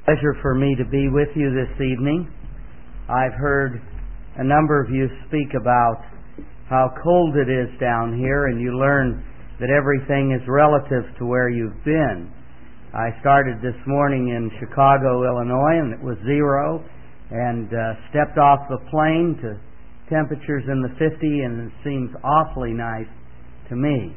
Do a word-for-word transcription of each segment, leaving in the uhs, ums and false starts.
Pleasure for me to be with you this evening. I've heard a number of you speak about how cold it is down here, and you learn that everything is relative to where you've been. I started this morning in Chicago, Illinois, and it was zero, and uh, stepped off the plane to temperatures in the fifties, and it seems awfully nice to me.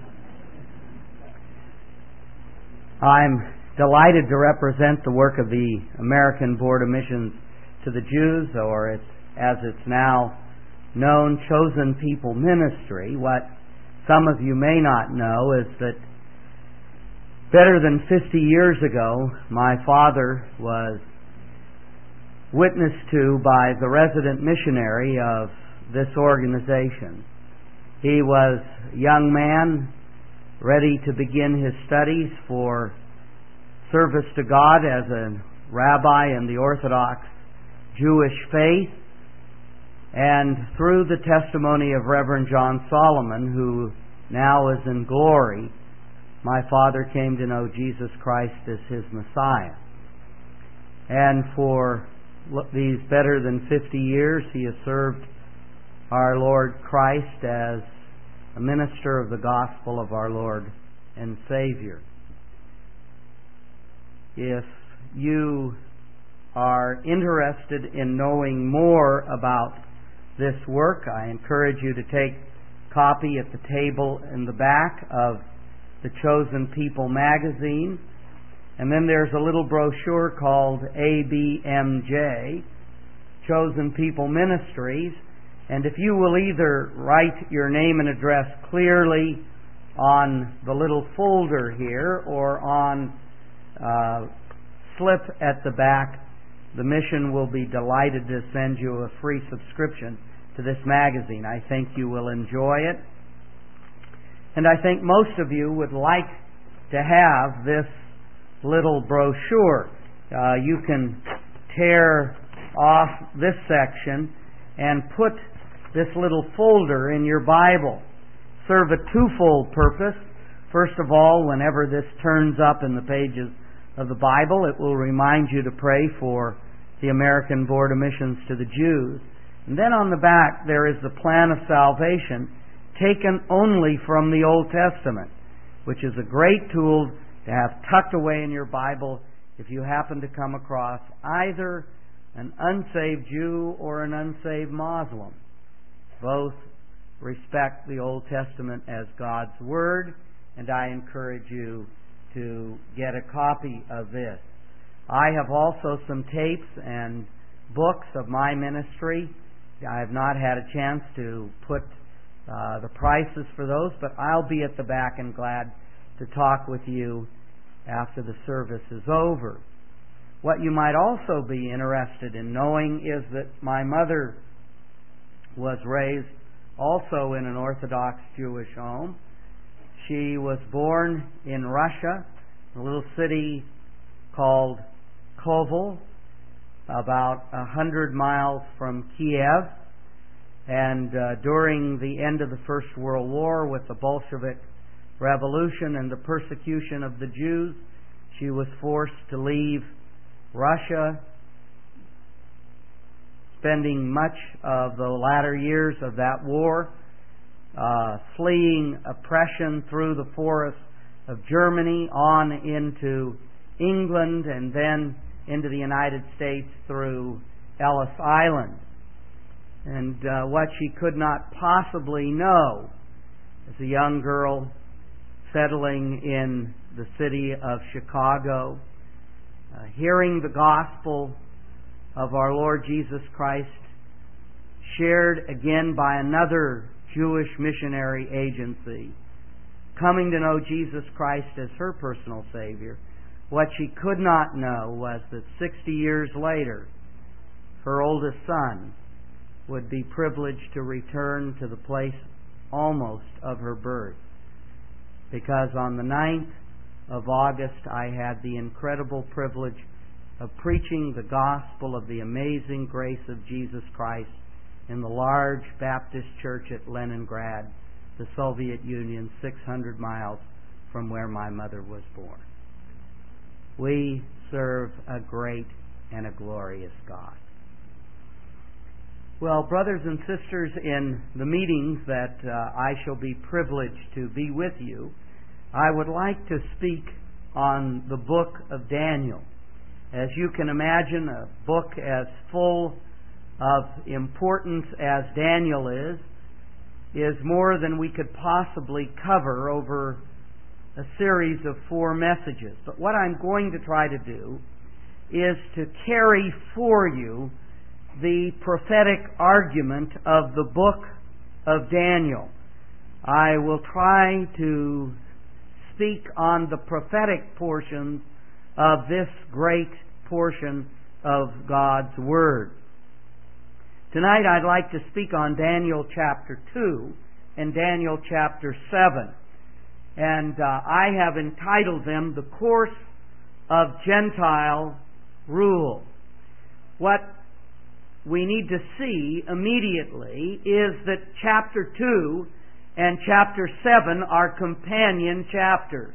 I'm delighted to represent the work of the American Board of Missions to the Jews, or it's, as it's now known, Chosen People Ministry. What some of you may not know is that better than fifty years ago, my father was witnessed to by the resident missionary of this organization. He was a young man ready to begin his studies for service to God as a rabbi in the Orthodox Jewish faith, and through the testimony of Reverend John Solomon, who now is in glory, my father came to know Jesus Christ as his Messiah. And for these better than fifty years, he has served our Lord Christ as a minister of the gospel of our Lord and Savior. If you are interested in knowing more about this work, I encourage you to take a copy at the table in the back of the Chosen People magazine. And then there's a little brochure called A B M J, Chosen People Ministries. And if you will either write your name and address clearly on the little folder here or on Uh, slip at the back, the mission will be delighted to send you a free subscription to this magazine. I think you will enjoy it. And I think most of you would like to have this little brochure. Uh, you can tear off this section and put this little folder in your Bible. Serve a twofold purpose. First of all, whenever this turns up in the pages of the Bible, it will remind you to pray for the American Board of Missions to the Jews. And then on the back there is the plan of salvation taken only from the Old Testament, which is a great tool to have tucked away in your Bible if you happen to come across either an unsaved Jew or an unsaved Muslim. Both respect the Old Testament as God's Word, and I encourage you to get a copy of this. I have also some tapes and books of my ministry. I have not had a chance to put uh, the prices for those, but I'll be at the back and glad to talk with you after the service is over. What you might also be interested in knowing is that my mother was raised also in an Orthodox Jewish home. She was born in Russia, a little city called Kovel, about a hundred miles from Kiev. And uh, during the end of the First World War, with the Bolshevik Revolution and the persecution of the Jews, she was forced to leave Russia, spending much of the latter years of that war Uh, fleeing oppression through the forests of Germany on into England and then into the United States through Ellis Island. And uh, what she could not possibly know as a young girl settling in the city of Chicago, uh, hearing the gospel of our Lord Jesus Christ shared again by another Jewish missionary agency, coming to know Jesus Christ as her personal Savior. What she could not know was that sixty years later, her oldest son would be privileged to return to the place almost of her birth. Because on the ninth of August, I had the incredible privilege of preaching the gospel of the amazing grace of Jesus Christ in the large Baptist church at Leningrad, the Soviet Union, six hundred miles from where my mother was born. We serve a great and a glorious God. Well, brothers and sisters, in the meetings that uh, I shall be privileged to be with you, I would like to speak on the book of Daniel. As you can imagine, a book as full of importance as Daniel is, is more than we could possibly cover over a series of four messages. But what I'm going to try to do is to carry for you the prophetic argument of the book of Daniel. I will try to speak on the prophetic portions of this great portion of God's Word. Tonight I'd like to speak on Daniel chapter two and Daniel chapter seven. And uh, I have entitled them The Course of Gentile Rule. What we need to see immediately is that chapter two and chapter seven are companion chapters.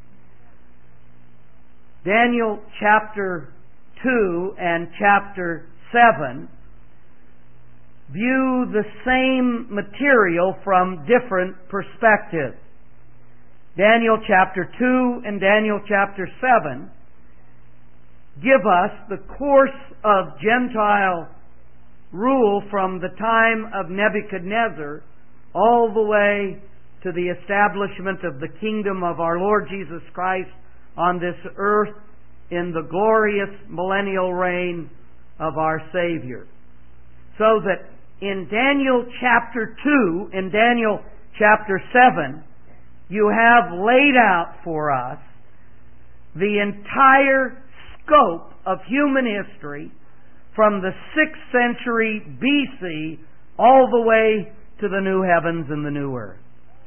Daniel chapter two and chapter seven view the same material from different perspectives. Daniel chapter two and Daniel chapter seven give us the course of Gentile rule from the time of Nebuchadnezzar all the way to the establishment of the kingdom of our Lord Jesus Christ on this earth in the glorious millennial reign of our Savior. So that in Daniel chapter two and Daniel chapter seven, you have laid out for us the entire scope of human history from the sixth century B C all the way to the new heavens and the new earth.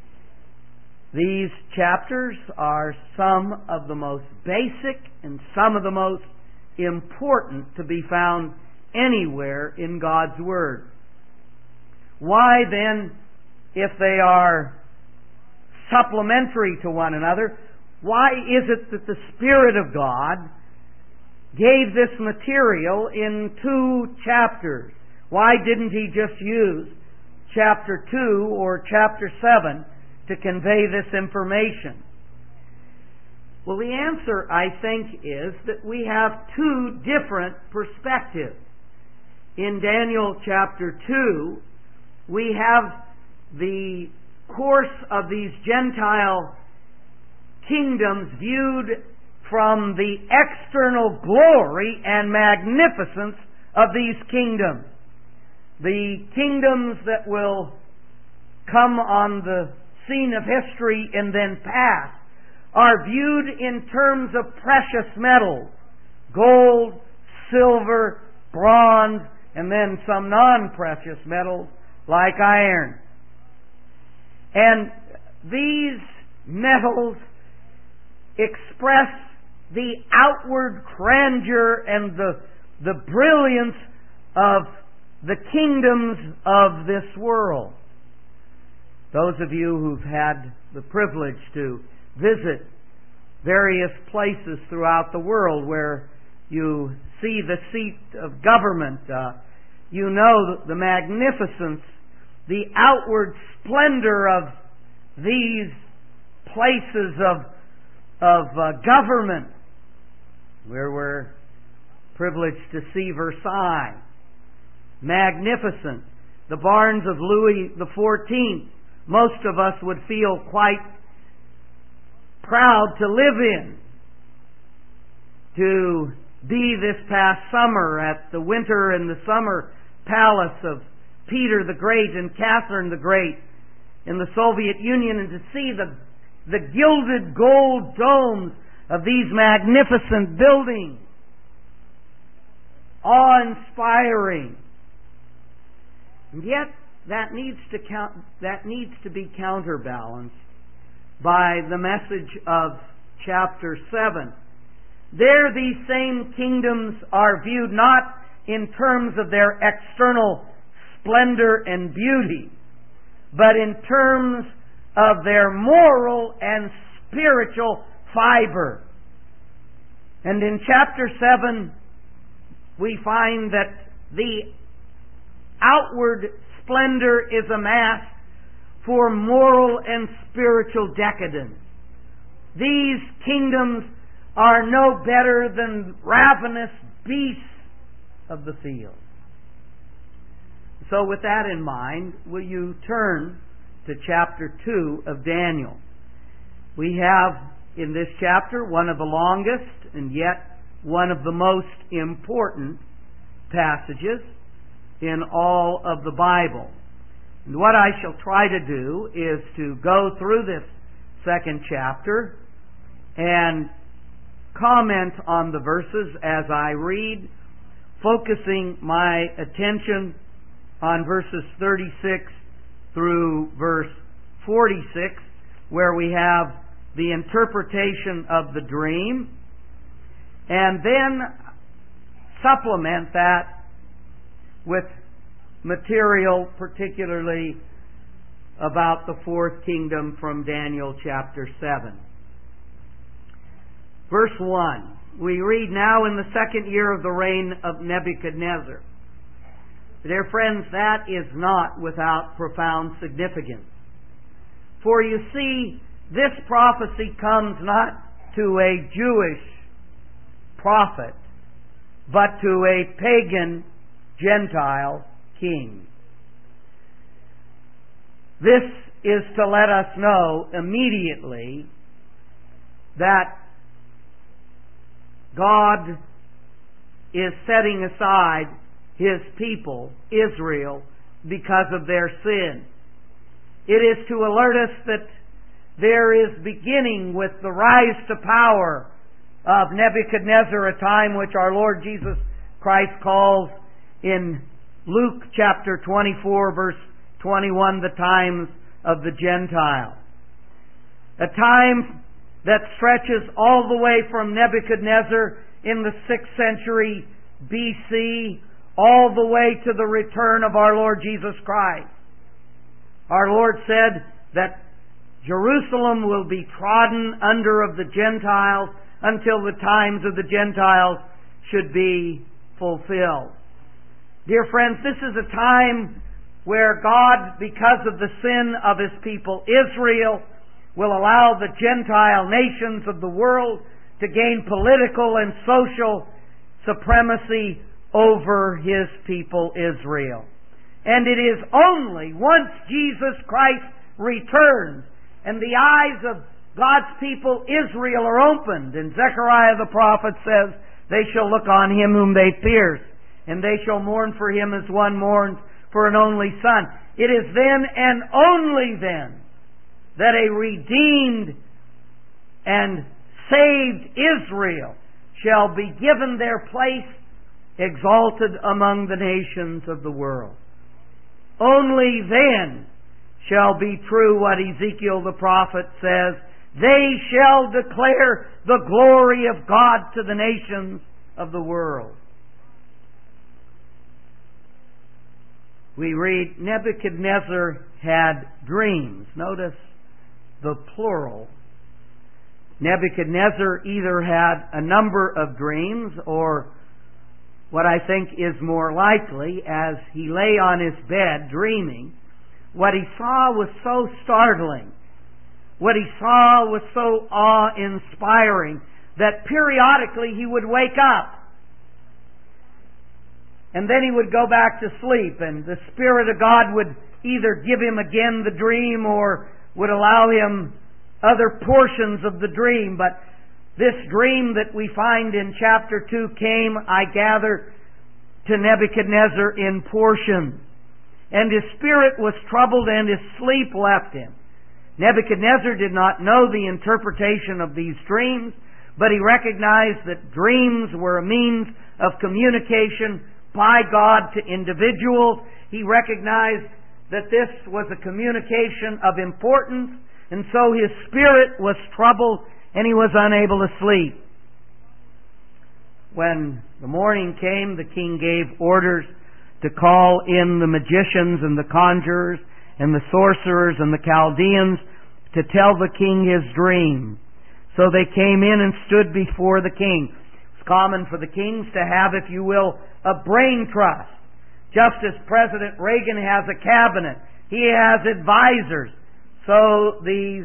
These chapters are some of the most basic and some of the most important to be found anywhere in God's Word. Why then, if they are supplementary to one another, why is it that the Spirit of God gave this material in two chapters? Why didn't He just use chapter two or chapter seven to convey this information? Well, the answer, I think, is that we have two different perspectives. In Daniel chapter two, we have the course of these Gentile kingdoms viewed from the external glory and magnificence of these kingdoms. The kingdoms that will come on the scene of history and then pass are viewed in terms of precious metals: gold, silver, bronze, and then some non-precious metals like iron. And these metals express the outward grandeur and the, the brilliance of the kingdoms of this world. Those of you who've had the privilege to visit various places throughout the world where you see the seat of government, uh, you know the magnificence, the outward splendor of these places of, of uh, government, where we're privileged to see Versailles. Magnificent. The barns of Louis the fourteenth, most of us would feel quite proud to live in. To be this past summer at the winter and the summer palace of Peter the Great and Catherine the Great in the Soviet Union, and to see the, the gilded gold domes of these magnificent buildings. Awe-inspiring. And yet, that needs to count, that needs to be counterbalanced by the message of chapter seven. There, these same kingdoms are viewed not in terms of their external splendor and beauty, but in terms of their moral and spiritual fiber. And in chapter seven, we find that the outward splendor is a mask for moral and spiritual decadence. These kingdoms are no better than ravenous beasts of the field. So with that in mind, will you turn to chapter two of Daniel? We have in this chapter one of the longest and yet one of the most important passages in all of the Bible. And what I shall try to do is to go through this second chapter and comment on the verses as I read, focusing my attention on verses thirty-six through verse forty-six, where we have the interpretation of the dream, and then supplement that with material particularly about the fourth kingdom from Daniel chapter seven. Verse one, we read, "Now in the second year of the reign of Nebuchadnezzar." Dear friends, that is not without profound significance. For you see, this prophecy comes not to a Jewish prophet, but to a pagan Gentile king. This is to let us know immediately that God is setting aside His people, Israel, because of their sin. It is to alert us that there is beginning with the rise to power of Nebuchadnezzar, a time which our Lord Jesus Christ calls in Luke chapter twenty-four, verse twenty-one, the times of the Gentiles. A time that stretches all the way from Nebuchadnezzar in the sixth century B C all the way to the return of our Lord Jesus Christ. Our Lord said that Jerusalem will be trodden under of the Gentiles until the times of the Gentiles should be fulfilled. Dear friends, this is a time where God, because of the sin of His people Israel, will allow the Gentile nations of the world to gain political and social supremacy over His people Israel. And it is only once Jesus Christ returns and the eyes of God's people Israel are opened, and Zechariah the prophet says, "They shall look on Him whom they pierced, and they shall mourn for Him as one mourns for an only son." It is then and only then that a redeemed and saved Israel shall be given their place, exalted among the nations of the world. Only then shall be true what Ezekiel the prophet says, "They shall declare the glory of God to the nations of the world." We read, Nebuchadnezzar had dreams. Notice the plural. Nebuchadnezzar either had a number of dreams, or what I think is more likely, as he lay on his bed dreaming, what he saw was so startling, what he saw was so awe-inspiring, that periodically he would wake up. And then he would go back to sleep, and the Spirit of God would either give him again the dream or would allow him other portions of the dream. But this dream that we find in chapter two came, I gather, to Nebuchadnezzar in portions. And his spirit was troubled and his sleep left him. Nebuchadnezzar did not know the interpretation of these dreams, but he recognized that dreams were a means of communication by God to individuals. He recognized that this was a communication of importance, and so his spirit was troubled and he was unable to sleep. When the morning came, the king gave orders to call in the magicians and the conjurers and the sorcerers and the Chaldeans to tell the king his dream. So they came in and stood before the king. It's common for the kings to have, if you will, a brain trust. Just as President Reagan has a cabinet, he has advisors. So these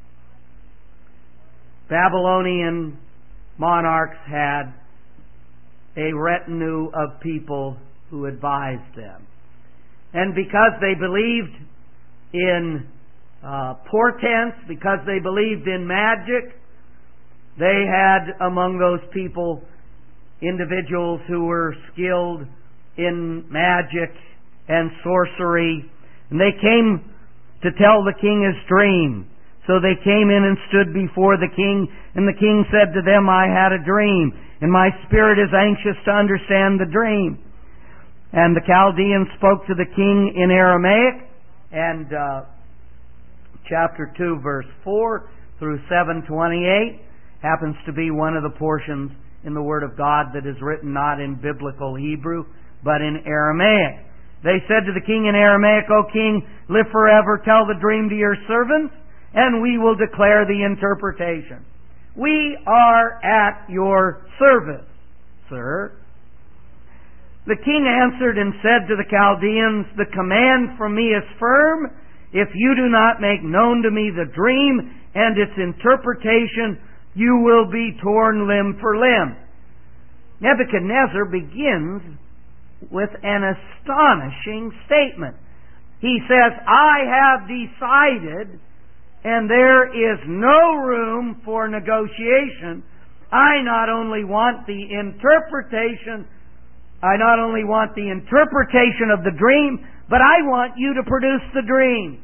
Babylonian monarchs had a retinue of people who advised them. And because they believed in uh, portents, because they believed in magic, they had among those people individuals who were skilled in magic and sorcery. And they came to tell the king his dream. So they came in and stood before the king, and the king said to them, I had a dream, and my spirit is anxious to understand the dream. And the Chaldeans spoke to the king in Aramaic, and uh, chapter two, verse four through seven twenty-eight happens to be one of the portions in the Word of God that is written not in biblical Hebrew, but in Aramaic. They said to the king in Aramaic, O king, live forever, tell the dream to your servants, and we will declare the interpretation. We are at your service, sir. The king answered and said to the Chaldeans, the command from me is firm. If you do not make known to me the dream and its interpretation, you will be torn limb for limb. Nebuchadnezzar begins with an astonishing statement. He says, I have decided, and there is no room for negotiation. I not only want the interpretation, I not only want the interpretation of the dream, but I want you to produce the dream.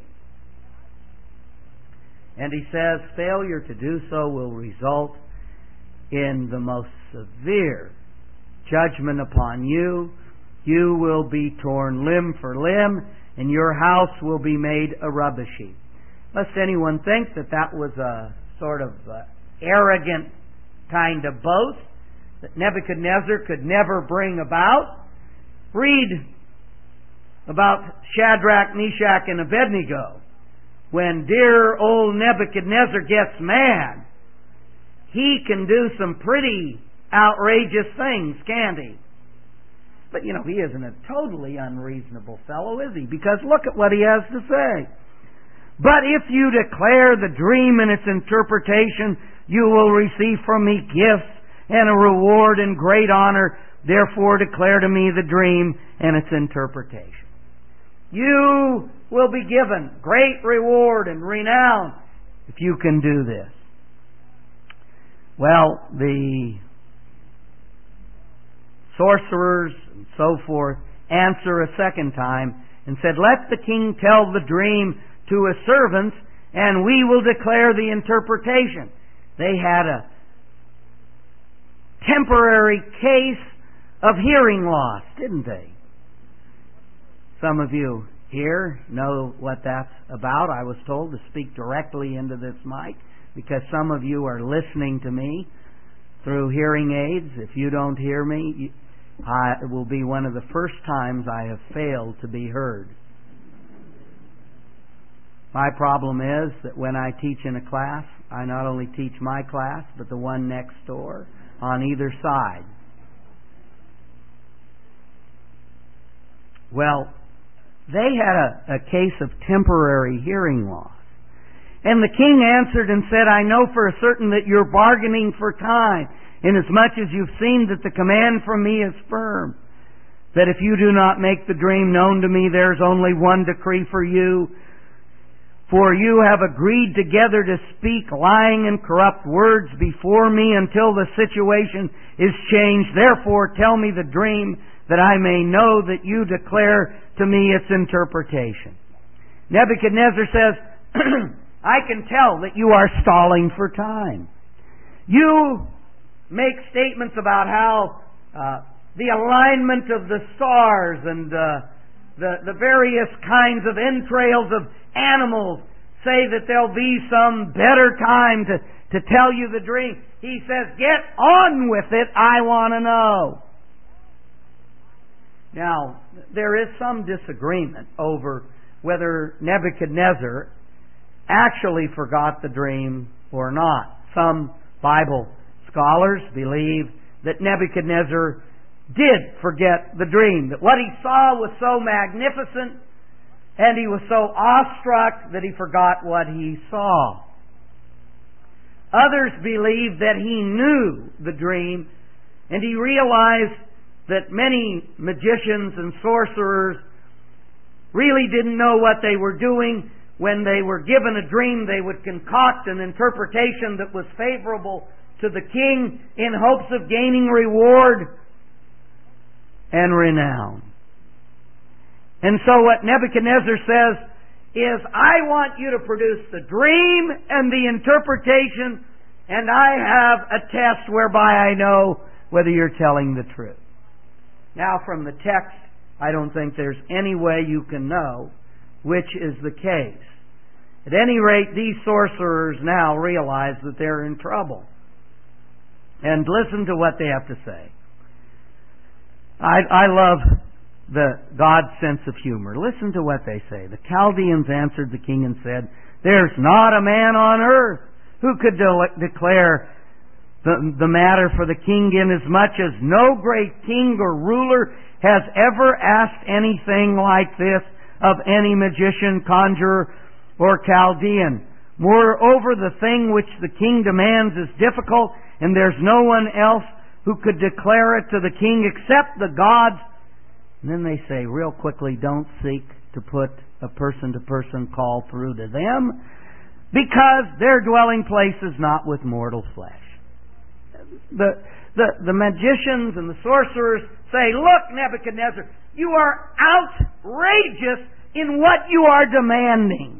And he says, failure to do so will result in the most severe judgment upon you. You will be torn limb for limb, and your house will be made a rubbish heap. Lest anyone think that that was a sort of uh, arrogant kind of boast that Nebuchadnezzar could never bring about. Read about Shadrach, Meshach, and Abednego. When dear old Nebuchadnezzar gets mad, he can do some pretty outrageous things, can't he? But, you know, he isn't a totally unreasonable fellow, is he? Because look at what he has to say. But if you declare the dream and its interpretation, you will receive from me gifts and a reward and great honor. Therefore declare to me the dream and its interpretation. You will be given great reward and renown if you can do this. Well, the sorcerers and so forth answer a second time and said, let the king tell the dream to his servants, and we will declare the interpretation. They had a temporary case of hearing loss, didn't they? Some of you here know what that's about. I was told to speak directly into this mic because some of you are listening to me through hearing aids. If you don't hear me, I, it will be one of the first times I have failed to be heard. My problem is that when I teach in a class, I not only teach my class, but the one next door on either side. Well, they had a, a case of temporary hearing loss. And the king answered and said, I know for a certain that you're bargaining for time, inasmuch as you've seen that the command from me is firm, that if you do not make the dream known to me, there's only one decree for you. For you have agreed together to speak lying and corrupt words before me until the situation is changed. Therefore tell me the dream, that I may know that you declare to me its interpretation. Nebuchadnezzar says, I can tell that you are stalling for time. You make statements about how uh, the alignment of the stars and uh, the, the various kinds of entrails of animals say that there'll be some better time to, to tell you the dream. He says, get on with it, I want to know. Now, there is some disagreement over whether Nebuchadnezzar actually forgot the dream or not. Some Bible scholars believe that Nebuchadnezzar did forget the dream, that what he saw was so magnificent and he was so awestruck that he forgot what he saw. Others believe that he knew the dream and he realized that many magicians and sorcerers really didn't know what they were doing. When they were given a dream, they would concoct an interpretation that was favorable to the king in hopes of gaining reward and renown. And so what Nebuchadnezzar says is, I want you to produce the dream and the interpretation, and I have a test whereby I know whether you're telling the truth. Now, from the text, I don't think there's any way you can know which is the case. At any rate, these sorcerers now realize that they're in trouble. And listen to what they have to say. I, I love the God's sense of humor. Listen to what they say. The Chaldeans answered the king and said, there's not a man on earth who could de- declare the, the matter for the king, inasmuch as no great king or ruler has ever asked anything like this of any magician, conjurer, or Chaldean. Moreover, the thing which the king demands is difficult, and there's no one else who could declare it to the king except the gods. And then they say real quickly, don't seek to put a person-to-person call through to them, because their dwelling place is not with mortal flesh. The, the, the magicians and the sorcerers say, look, Nebuchadnezzar, you are outrageous in what you are demanding.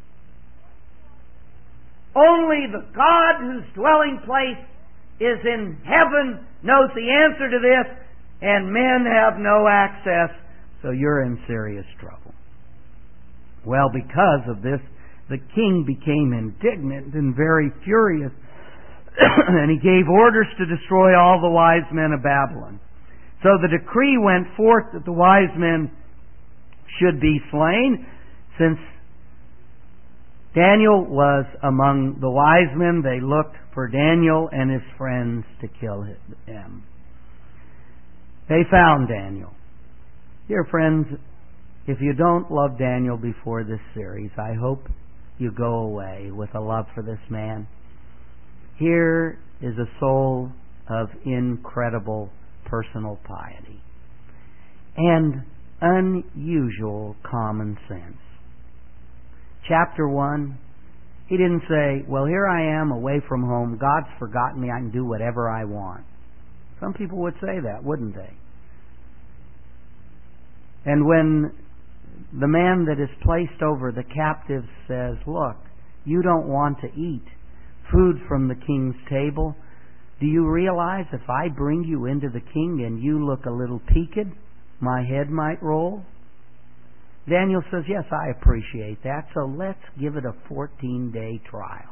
Only the God whose dwelling place is in heaven knows the answer to this, and men have no access, so you're in serious trouble. Well, because of this, the king became indignant and very furious, and he gave orders to destroy all the wise men of Babylon. So the decree went forth that the wise men should be slain. Since Daniel was among the wise men, they looked for Daniel and his friends to kill him. They found Daniel. Dear friends, if you don't love Daniel before this series, I hope you go away with a love for this man. Here is a soul of incredible personal piety and unusual common sense. Chapter one, he didn't say, well, here I am away from home. God's forgotten me. I can do whatever I want. Some people would say that, wouldn't they? And when the man that is placed over the captives says, look, you don't want to eat food from the king's table, do you realize if I bring you into the king and you look a little peaked, my head might roll? Daniel says, yes, I appreciate that, so let's give it a fourteen-day trial.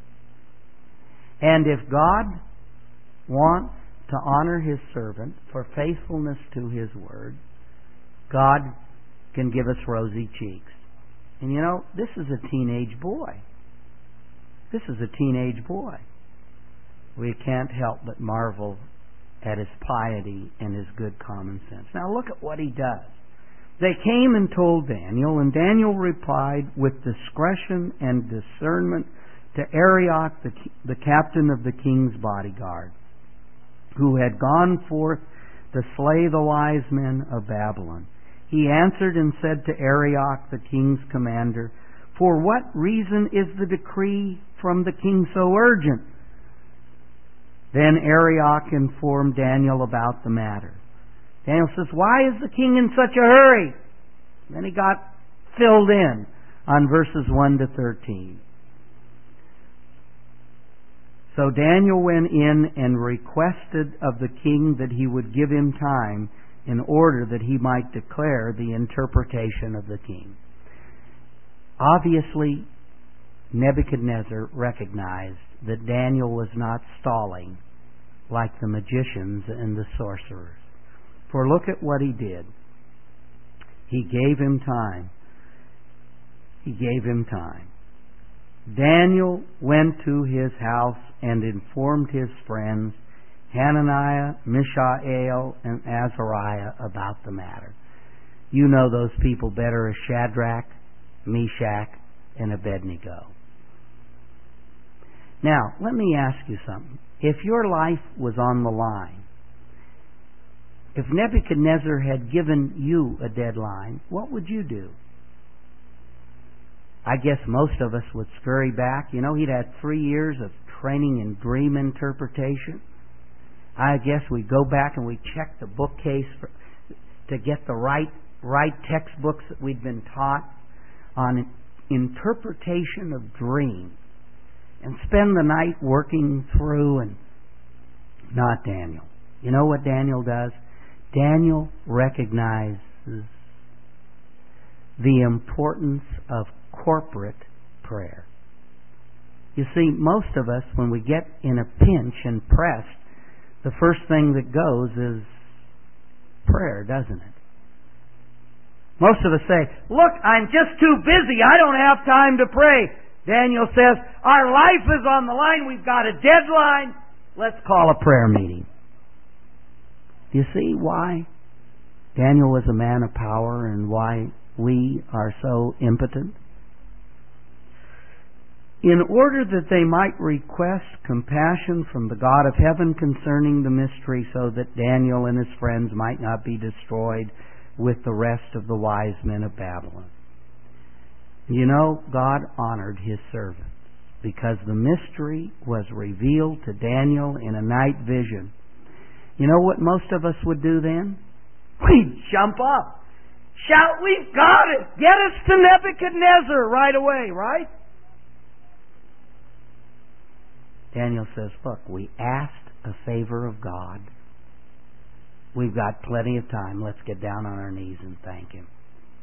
And if God wants to honor His servant for faithfulness to His word, God can give us rosy cheeks. And you know, this is a teenage boy. This is a teenage boy. We can't help but marvel at his piety and his good common sense. Now look at what he does. They came and told Daniel, and Daniel replied with discretion and discernment to Arioch, the, the captain of the king's bodyguard, who had gone forth to slay the wise men of Babylon. He answered and said to Arioch, the king's commander, for what reason is the decree from the king so urgent? Then Arioch informed Daniel about the matter. Daniel says, why is the king in such a hurry? Then he got filled in on verses one to thirteen. So Daniel went in and requested of the king that he would give him time in order that he might declare the interpretation of the king. Obviously, Nebuchadnezzar recognized that Daniel was not stalling like the magicians and the sorcerers. For look at what he did. He gave him time. He gave him time. Daniel went to his house and informed his friends, Hananiah, Mishael, and Azariah about the matter. You know those people better as Shadrach, Meshach, and Abednego. Now, let me ask you something. If your life was on the line, if Nebuchadnezzar had given you a deadline, what would you do? I guess most of us would scurry back. You know, he'd had three years of training in dream interpretation. I guess we'd go back and we'd check the bookcase for, to get the right right textbooks that we'd been taught on interpretation of dreams, and spend the night working through. And not Daniel. You know what Daniel does? Daniel recognizes the importance of corporate prayer. You see, most of us, when we get in a pinch and pressed, the first thing that goes is prayer, doesn't it? Most of us say, look, I'm just too busy. I don't have time to pray. Daniel says, our life is on the line. We've got a deadline. Let's call a prayer meeting. Do you see why Daniel was a man of power and why we are so impotent? In order that they might request compassion from the God of heaven concerning the mystery, so that Daniel and his friends might not be destroyed with the rest of the wise men of Babylon. You know, God honored His servant because the mystery was revealed to Daniel in a night vision. You know what most of us would do then? We'd jump up. Shout, we've got it! Get us to Nebuchadnezzar right away, right? Daniel says, look, we asked a favor of God. We've got plenty of time. Let's get down on our knees and thank Him.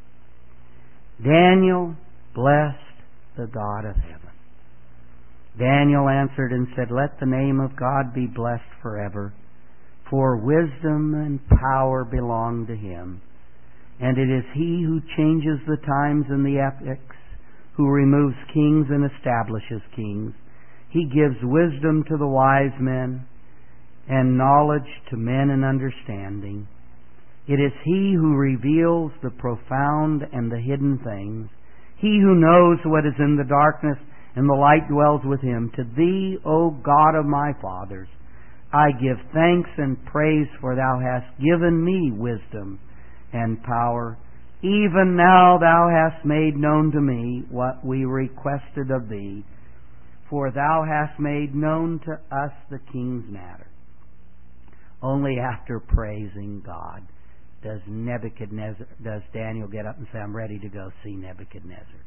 Daniel blessed the God of heaven. Daniel answered and said, let the name of God be blessed forever, for wisdom and power belong to Him. And it is He who changes the times and the epochs, who removes kings and establishes kings. He gives wisdom to the wise men and knowledge to men in understanding. It is He who reveals the profound and the hidden things. He who knows what is in the darkness, and the light dwells with Him. To Thee, O God of my fathers, I give thanks and praise, for Thou hast given me wisdom and power. Even now Thou hast made known to me what we requested of Thee, for Thou hast made known to us the king's matter. Only after praising God does Nebuchadnezzar, does Daniel get up and say, I'm ready to go see Nebuchadnezzar.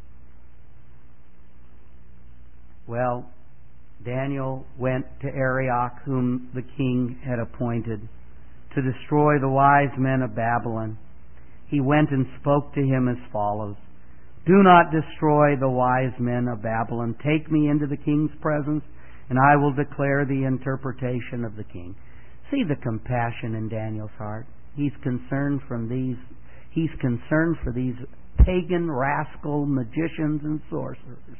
Well, Daniel went to Arioch, whom the king had appointed to destroy the wise men of Babylon. He went and spoke to him as follows. Do not destroy the wise men of Babylon. Take me into the king's presence, and I will declare the interpretation of the king. See the compassion in Daniel's heart. He's concerned from these. He's concerned for these pagan, rascal magicians and sorcerers.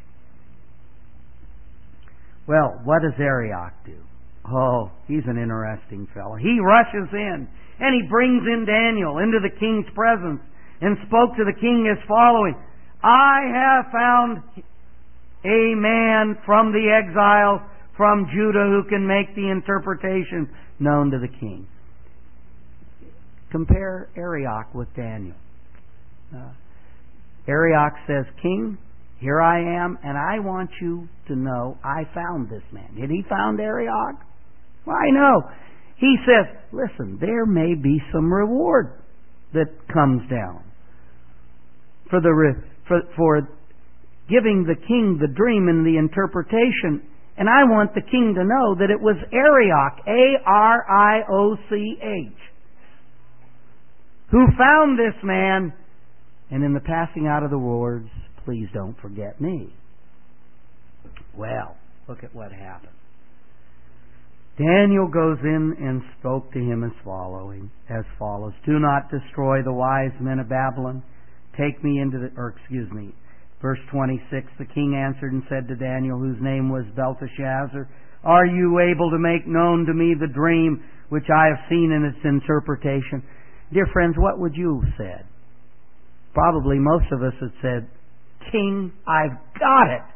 Well, what does Arioch do? Oh, he's an interesting fellow. He rushes in, and he brings in Daniel into the king's presence and spoke to the king as following. I have found a man from the exile from Judah who can make the interpretation known to the king. Compare Arioch with Daniel. Uh, Arioch says, King, here I am, and I want you to know I found this man. Did he found Arioch? Why, no. He says, listen, there may be some reward that comes down for the re- for, for giving the king the dream and the interpretation. And I want the king to know that it was Arioch, A R I O C H, who found this man. And in the passing out of the words, please don't forget me. Well, look at what happened. Daniel goes in and spoke to him as following, as follows. Do not destroy the wise men of Babylon. Take me into the, or excuse me, verse twenty-six, the king answered and said to Daniel, whose name was Belteshazzar, Are you able to make known to me the dream which I have seen in its interpretation? Dear friends, what would you have said? Probably most of us had said, King, I've got it.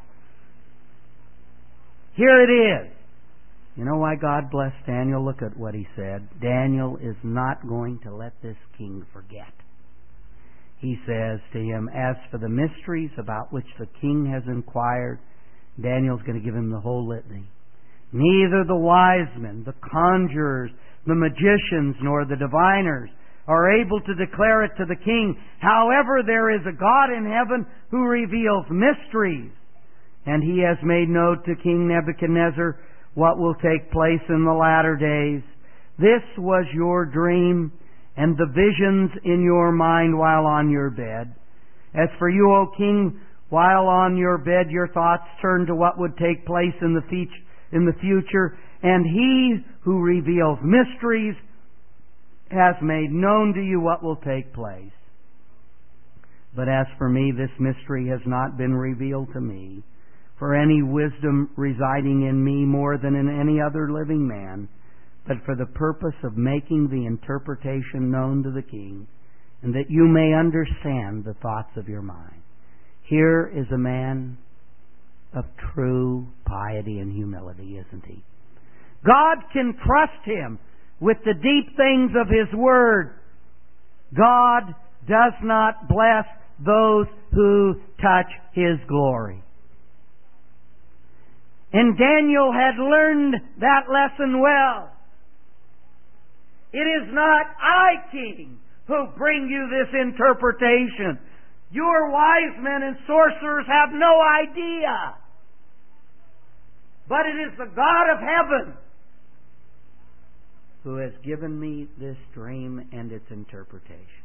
Here it is. You know why God blessed Daniel? Look at what he said. Daniel is not going to let this king forget. He says to him, as for the mysteries about which the king has inquired, Daniel's going to give him the whole litany. Neither the wise men, the conjurers, the magicians, nor the diviners are able to declare it to the king. However, there is a God in heaven who reveals mysteries, and he has made known to King Nebuchadnezzar what will take place in the latter days. This was your dream and the visions in your mind while on your bed. As for you, O king, while on your bed your thoughts turn to what would take place in the future, in the future, and he who reveals mysteries has made known to you what will take place. But as for me, this mystery has not been revealed to me, for any wisdom residing in me more than in any other living man, but for the purpose of making the interpretation known to the king, and that you may understand the thoughts of your mind. Here is a man of true piety and humility, isn't he? God can trust him with the deep things of his word. God does not bless those who touch his glory. And Daniel had learned that lesson well. It is not I, king, who bring you this interpretation. Your wise men and sorcerers have no idea. But it is the God of heaven who has given me this dream and its interpretation.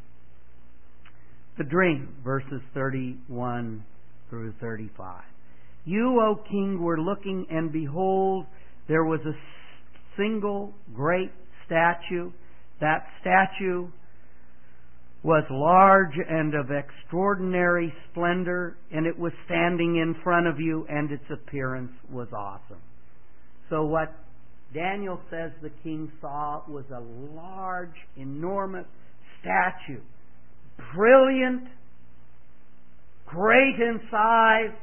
The dream, verses thirty-one through thirty-five. You, O king, were looking, and behold, there was a single great statue. That statue was large and of extraordinary splendor, and it was standing in front of you, and its appearance was awesome. So what Daniel says the king saw was a large, enormous statue, brilliant, great in size,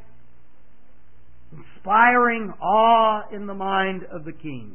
inspiring awe in the mind of the king.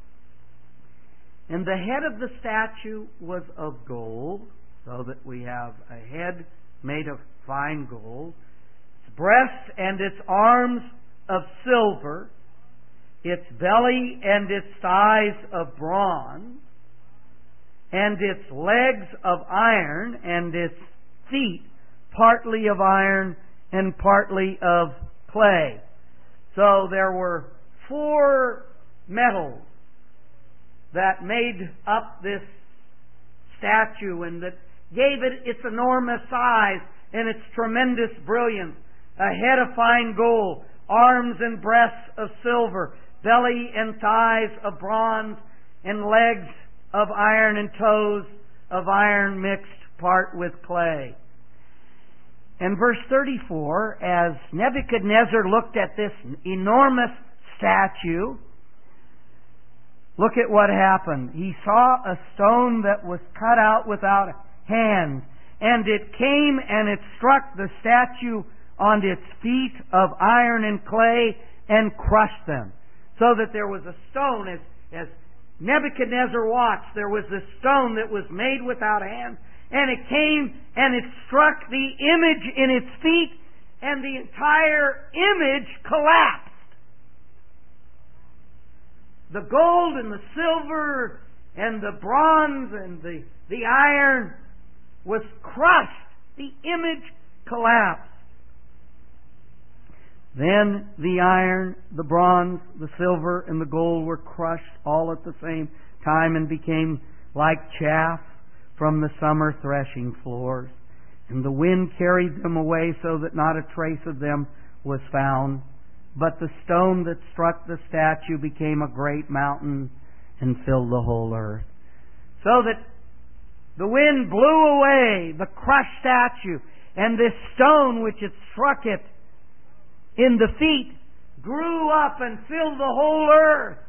And the head of the statue was of gold, so that we have a head made of fine gold, its breast and its arms of silver, its belly and its thighs of bronze, and its legs of iron, and its feet partly of iron and partly of clay. So there were four metals that made up this statue and that gave it its enormous size and its tremendous brilliance. A head of fine gold, arms and breasts of silver, belly and thighs of bronze, and legs of iron and toes of iron mixed part with clay. And verse thirty-four, as Nebuchadnezzar looked at this enormous statue, look at what happened. He saw a stone that was cut out without hands, and it came and it struck the statue on its feet of iron and clay and crushed them. So that there was a stone, as, as Nebuchadnezzar watched, there was this stone that was made without hands, and it came and it struck the image in its feet, and the entire image collapsed. The gold and the silver and the bronze and the, the iron was crushed. The image collapsed. Then the iron, the bronze, the silver, and the gold were crushed all at the same time and became like chaff from the summer threshing floors. And the wind carried them away so that not a trace of them was found. But the stone that struck the statue became a great mountain and filled the whole earth. So that the wind blew away the crushed statue, and this stone which had struck it in the feet grew up and filled the whole earth.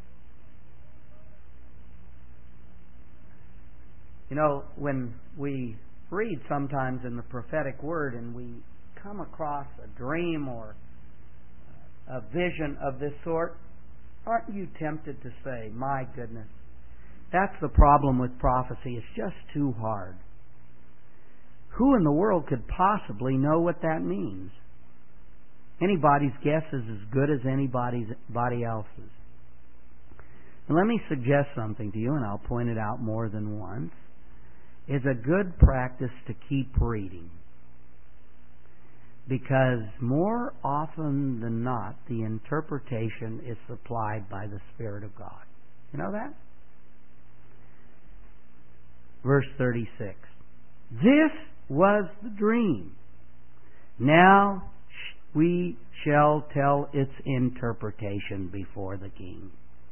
You know, when we read sometimes in the prophetic word and we come across a dream or a vision of this sort, aren't you tempted to say, my goodness, that's the problem with prophecy. It's just too hard. Who in the world could possibly know what that means? Anybody's guess is as good as anybody's body else's. And let me suggest something to you, and I'll point it out more than once. It's a good practice to keep reading. Because more often than not, the interpretation is supplied by the Spirit of God. You know that? Verse thirty-six. This was the dream. Now we shall tell its interpretation before the king.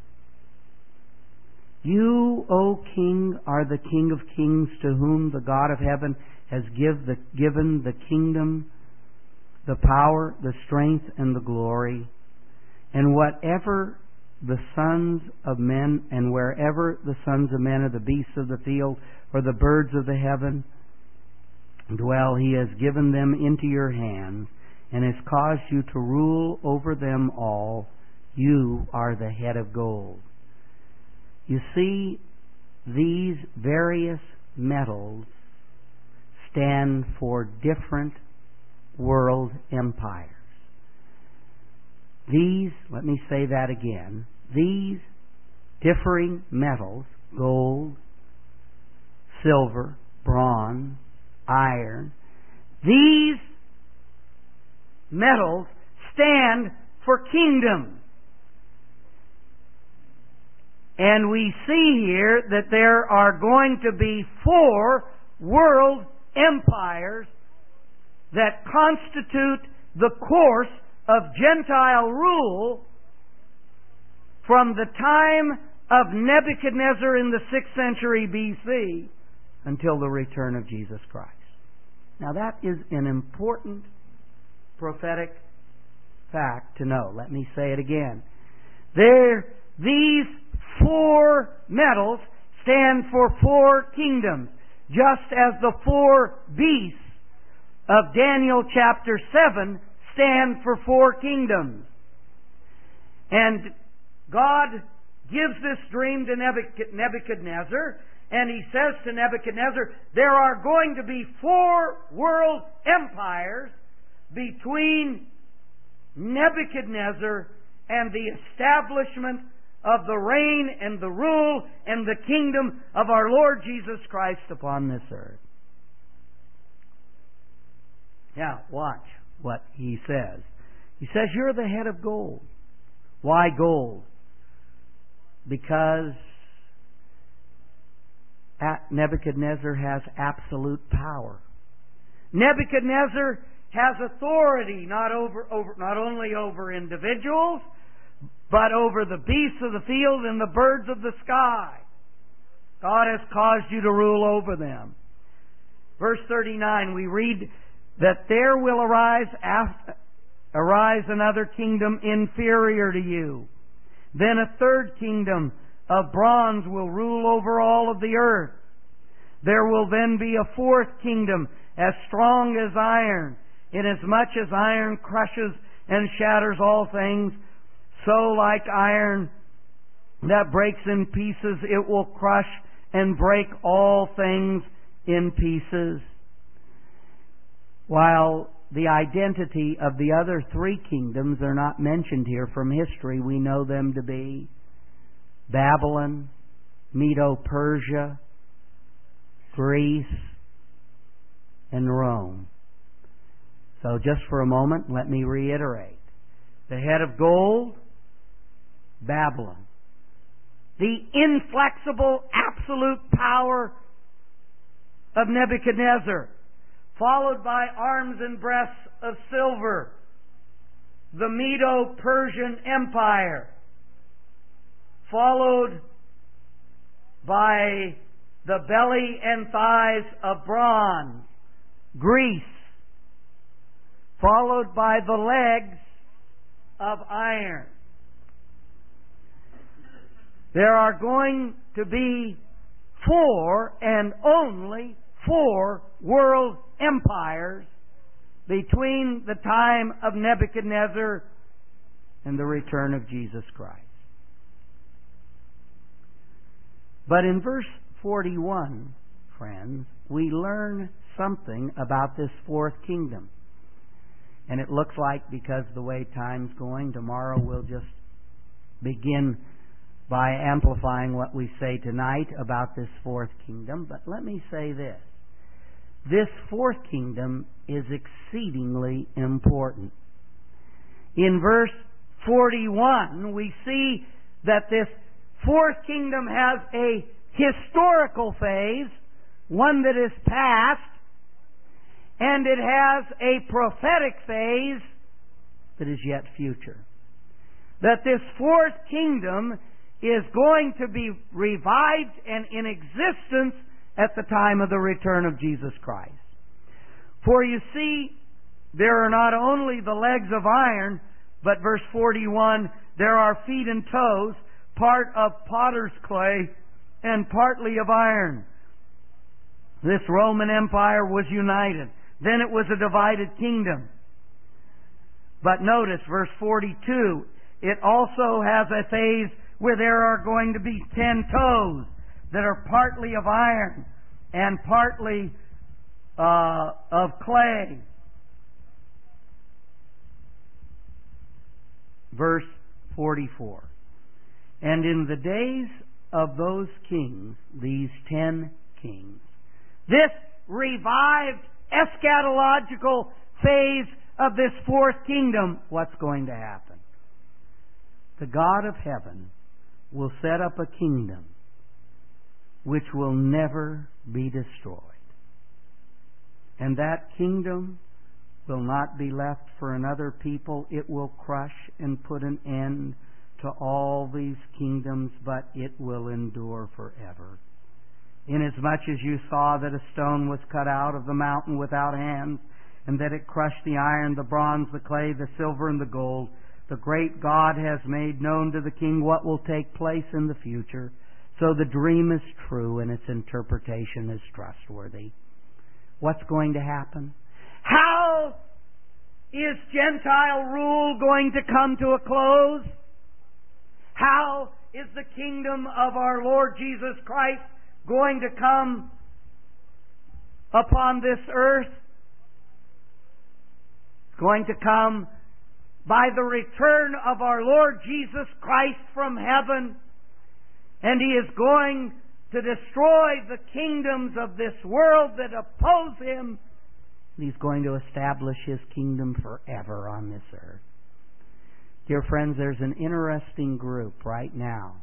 You, O King, are the King of kings, to whom the God of heaven has give the, given the kingdom, the power, the strength, and the glory. And whatever the sons of men, and wherever the sons of men, or the beasts of the field, or the birds of the heaven dwell, He has given them into your hands, and has caused you to rule over them all. You are the head of gold. You see, these various metals stand for different world empires. These, let me say that again, these differing metals, gold, silver, bronze, iron, these metals stand for kingdoms. And we see here that there are going to be four world empires that constitute the course of Gentile rule from the time of Nebuchadnezzar in the sixth century B C until the return of Jesus Christ. Now that is an important prophetic fact to know. Let me say it again. There, these four metals stand for four kingdoms, just as the four beasts of Daniel chapter seven stand for four kingdoms. And God gives this dream to Nebuchadnezzar, and He says to Nebuchadnezzar, there are going to be four world empires between Nebuchadnezzar and the establishment of the reign and the rule and the kingdom of our Lord Jesus Christ upon this earth. Now, watch what he says. He says, you're the head of gold. Why gold? Because Nebuchadnezzar has absolute power. Nebuchadnezzar has authority not over, over not only over individuals, but over the beasts of the field and the birds of the sky. God has caused you to rule over them. Verse thirty-nine, we read that there will arise after, arise another kingdom inferior to you. Then a third kingdom of bronze will rule over all of the earth. There will then be a fourth kingdom as strong as iron, inasmuch as iron crushes and shatters all things. So like iron that breaks in pieces, it will crush and break all things in pieces. While the identity of the other three kingdoms are not mentioned here from history, we know them to be Babylon, Medo-Persia, Greece, and Rome. So just for a moment, let me reiterate. The head of gold, Babylon. The inflexible, absolute power of Nebuchadnezzar, followed by arms and breasts of silver, the Medo-Persian Empire, followed by the belly and thighs of bronze, Greece, followed by the legs of iron. There are going to be four and only four world empires between the time of Nebuchadnezzar and the return of Jesus Christ. But in verse forty-one, friends, we learn something about this fourth kingdom. And it looks like, because the way time's going, tomorrow we'll just begin by amplifying what we say tonight about this fourth kingdom. But let me say this. This fourth kingdom is exceedingly important. In verse forty-one, we see that this fourth kingdom has a historical phase, one that is past, and it has a prophetic phase that is yet future. That this fourth kingdom is going to be revived and in existence at the time of the return of Jesus Christ. For you see, there are not only the legs of iron, but verse forty-one, there are feet and toes, part of potter's clay and partly of iron. This Roman Empire was united. Then it was a divided kingdom. But notice verse forty-two, it also has a phase where there are going to be ten toes that are partly of iron and partly uh, of clay. Verse forty-four. And in the days of those kings, these ten kings, this revived eschatological phase of this fourth kingdom, what's going to happen? The God of heaven will set up a kingdom which will never be destroyed. And that kingdom will not be left for another people. It will crush and put an end to all these kingdoms, but it will endure forever. Inasmuch as you saw that a stone was cut out of the mountain without hands, and that it crushed the iron, the bronze, the clay, the silver, and the gold, the great God has made known to the king what will take place in the future. So the dream is true and its interpretation is trustworthy. What's going to happen? How is Gentile rule going to come to a close? How is the kingdom of our Lord Jesus Christ going to come upon this earth? It's going to come by the return of our Lord Jesus Christ from heaven, and He is going to destroy the kingdoms of this world that oppose Him. He's going to establish His kingdom forever on this earth. Dear friends, there's an interesting group right now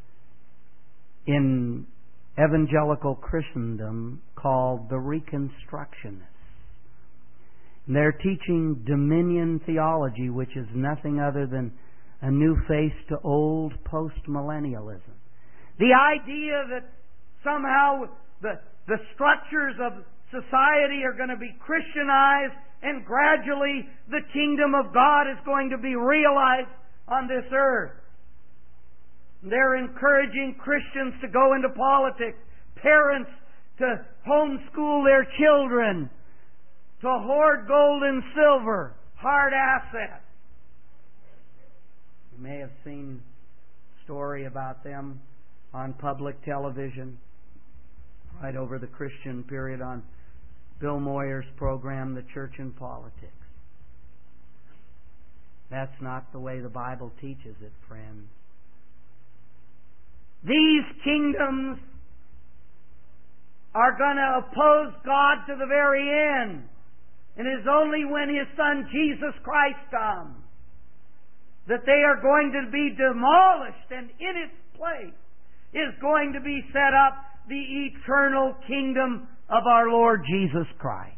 in evangelical Christendom called the Reconstructionists. And they're teaching dominion theology, which is nothing other than a new face to old postmillennialism. The idea that somehow the, the structures of society are going to be Christianized and gradually the kingdom of God is going to be realized on this earth. They're encouraging Christians to go into politics, parents to homeschool their children, to hoard gold and silver, hard assets. You may have seen a story about them on public television, right over the Christian period, on Bill Moyer's program, The Church and Politics. That's not the way the Bible teaches it, friends. These kingdoms are going to oppose God to the very end. And it is only when His Son Jesus Christ comes that they are going to be demolished, and in its place is going to be set up the eternal kingdom of our Lord Jesus Christ.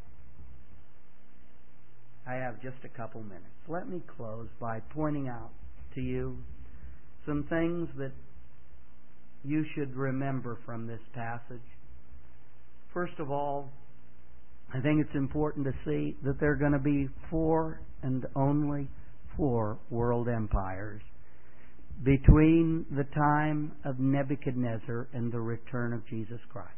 I have just a couple minutes. Let me close by pointing out to you some things that you should remember from this passage. First of all, I think it's important to see that there are going to be four and only four world empires between the time of Nebuchadnezzar and the return of Jesus Christ.